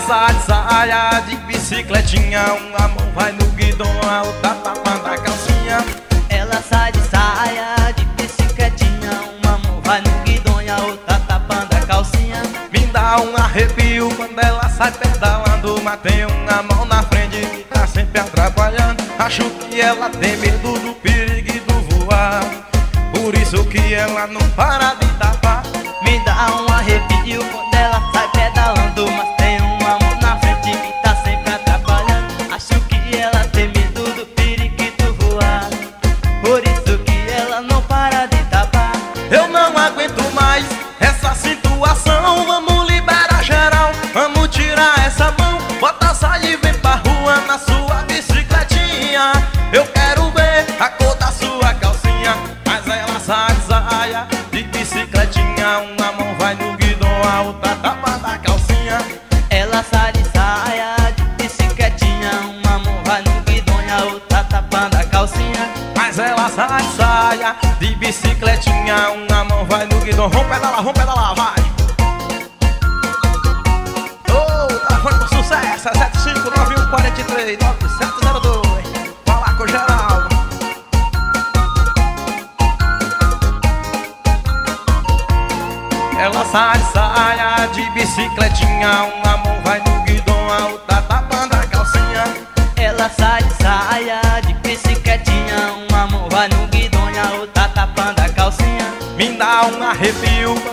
sai de saia de bicicletinha, uma mão vai no guidão, a outra tapando a calcinha. Ela sai de saia de bicicletinha, uma mão vai no guidão e a outra tapando a calcinha. Me dá um arrepio quando ela sai pedalando, mas tem uma mão na frente que tá sempre atrapalhando. Acho que ela tem medo do perigo do voar, por isso que ela não para de tapar. Me dá um arrepio quando ela sai pedalando, mas tem uma mão na frente que tá sempre atrapalhando. Acho que ela tem medo do periquito voar, por isso que ela não para de tapar. Eu não aguento mais essa situação, vamos liberar geral, vamos tirar essa mão. Bota a saia e vem pra rua na sua bicicletinha. Eu quero ver a cor da sua calcinha. Mas ela sai de saia de bicicletinha, uma mão vai no guidão, a outra tapa da calcinha. Ela sai de saia de bicicletinha, uma mão vai no guidão e a outra tapando a calcinha. Mas ela sai de saia de bicicletinha, uma mão vai no guidão. Vamos pedalar, vai! Ô, telefone com sucesso, é 7591439702. Fala com o Geraldo. Ela sai de saia de bicicletinha, uma mão vai no guidão, a outra tapando a calcinha. Ela sai de saia de bicicletinha, uma mão vai no guidão e a outra tapando a calcinha. Me dá um arrepio